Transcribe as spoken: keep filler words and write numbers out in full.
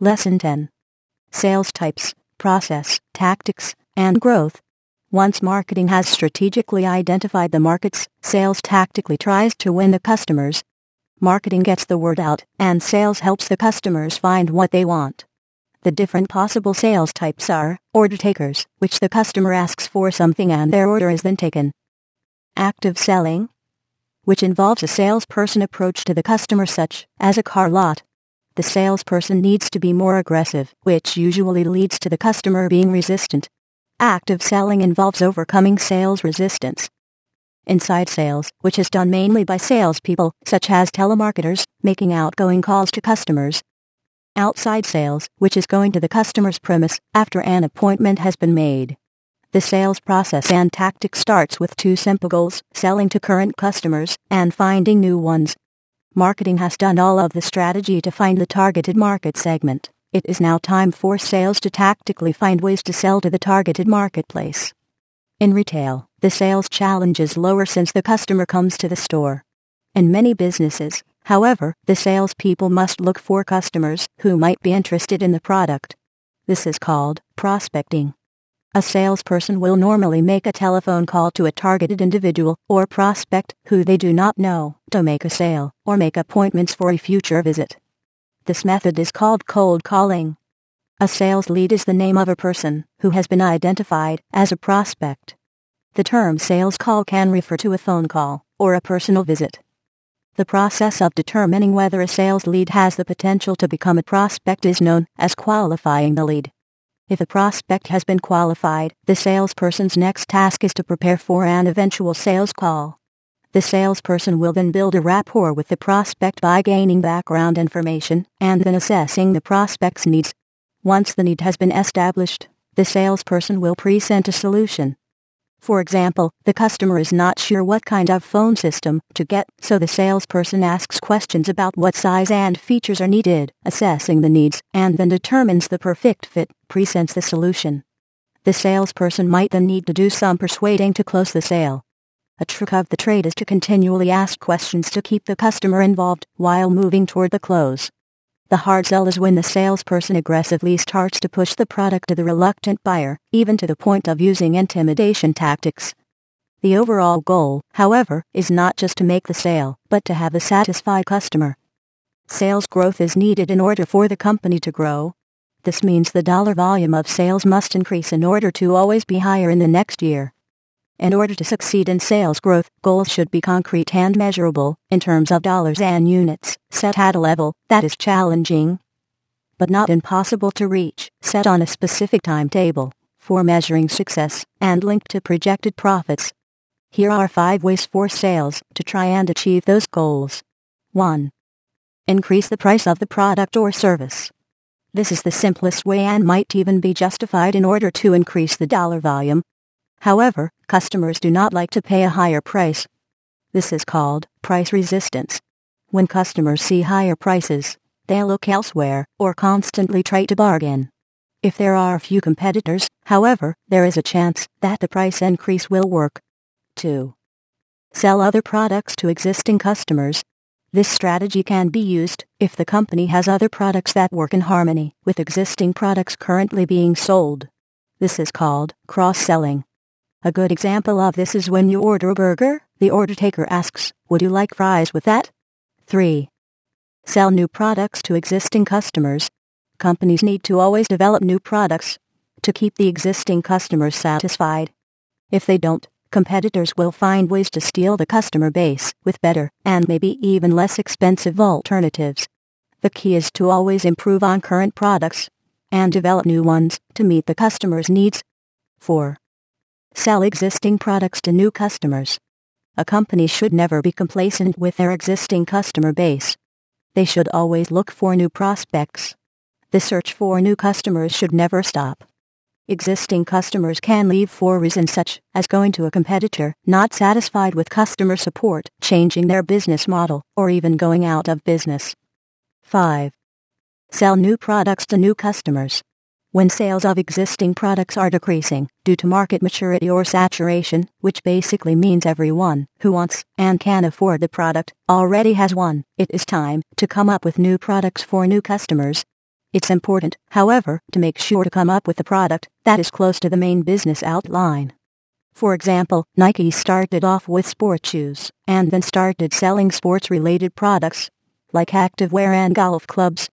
Lesson ten. Sales types, process, tactics, and growth. Once marketing has strategically identified the markets, sales tactically tries to win the customers. Marketing gets the word out, and sales helps the customers find what they want. The different possible sales types are order takers, which the customer asks for something and their order is then taken. Active selling, which involves a salesperson approach to the customer such as a car lot. The salesperson needs to be more aggressive, which usually leads to the customer being resistant. Active selling involves overcoming sales resistance. Inside sales, which is done mainly by salespeople, such as telemarketers, making outgoing calls to customers. Outside sales, which is going to the customer's premise after an appointment has been made. The sales process and tactic starts with two simple goals, selling to current customers and finding new ones. Marketing has done all of the strategy to find the targeted market segment. It is now time for sales to tactically find ways to sell to the targeted marketplace. In retail, the sales challenge is lower since the customer comes to the store. In many businesses, however, the salespeople must look for customers who might be interested in the product. This is called prospecting. A salesperson will normally make a telephone call to a targeted individual or prospect who they do not know to make a sale or make appointments for a future visit. This method is called cold calling. A sales lead is the name of a person who has been identified as a prospect. The term sales call can refer to a phone call or a personal visit. The process of determining whether a sales lead has the potential to become a prospect is known as qualifying the lead. If a prospect has been qualified, the salesperson's next task is to prepare for an eventual sales call. The salesperson will then build a rapport with the prospect by gaining background information and then assessing the prospect's needs. Once the need has been established, the salesperson will present a solution. For example, the customer is not sure what kind of phone system to get, so the salesperson asks questions about what size and features are needed, assessing the needs, and then determines the perfect fit, presents the solution. The salesperson might then need to do some persuading to close the sale. A trick of the trade is to continually ask questions to keep the customer involved while moving toward the close. The hard sell is when the salesperson aggressively starts to push the product to the reluctant buyer, even to the point of using intimidation tactics. The overall goal, however, is not just to make the sale, but to have a satisfied customer. Sales growth is needed in order for the company to grow. This means the dollar volume of sales must increase in order to always be higher in the next year. In order to succeed in sales growth, goals should be concrete and measurable, in terms of dollars and units, set at a level that is challenging, but not impossible to reach, set on a specific timetable, for measuring success, and linked to projected profits. Here are five ways for sales to try and achieve those goals. one. Increase the price of the product or service. This is the simplest way and might even be justified in order to increase the dollar volume. However, customers do not like to pay a higher price. This is called price resistance. When customers see higher prices, they look elsewhere or constantly try to bargain. If there are few competitors, however, there is a chance that the price increase will work. two. Sell other products to existing customers. This strategy can be used if the company has other products that work in harmony with existing products currently being sold. This is called cross-selling. A good example of this is when you order a burger, the order taker asks, "Would you like fries with that?" three. Sell new products to existing customers. Companies need to always develop new products to keep the existing customers satisfied. If they don't, competitors will find ways to steal the customer base with better and maybe even less expensive alternatives. The key is to always improve on current products and develop new ones to meet the customer's needs. four. Sell existing products to new customers. A company should never be complacent with their existing customer base. They should always look for new prospects. The search for new customers should never stop. Existing customers can leave for reasons such as going to a competitor, not satisfied with customer support, changing their business model, or even going out of business. five. Sell new products to new customers. When sales of existing products are decreasing due to market maturity or saturation, which basically means everyone who wants and can afford the product already has one, it is time to come up with new products for new customers. It's important, however, to make sure to come up with a product that is close to the main business outline. For example, Nike started off with sports shoes, and then started selling sports-related products, like activewear and golf clubs.